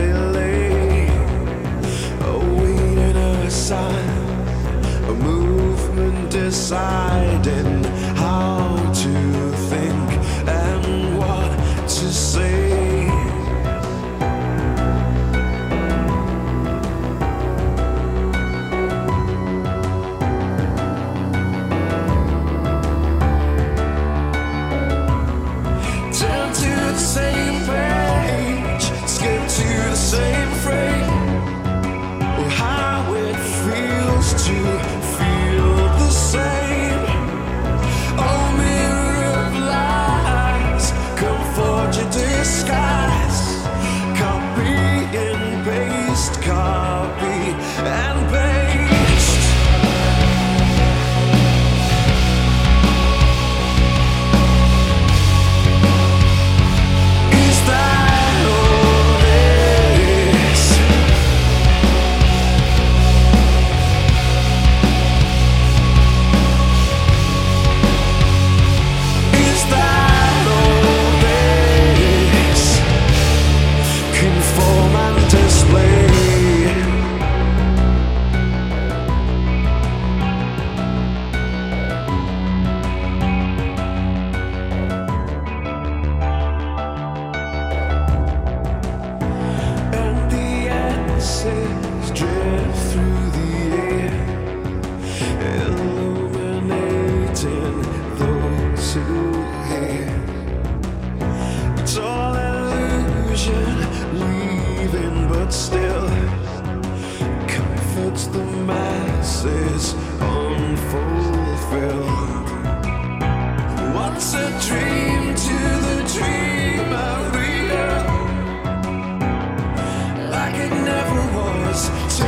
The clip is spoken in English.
they lay, awaiting a sign, a movement deciding how to think and what to say. Turn to the same page, skip to the same frame. Oh, how it feels to feel the same. Oh, mirror of lies, come forge a disguise. Copy and paste, copy and paste. Is that all it is? Is that all it is? Conform and display. And the answers drift through the air, illuminating those who hear. It's all illusion, leaving, but still comforts the masses unfulfilled. What's a dream to the dreamer real? Like it never was.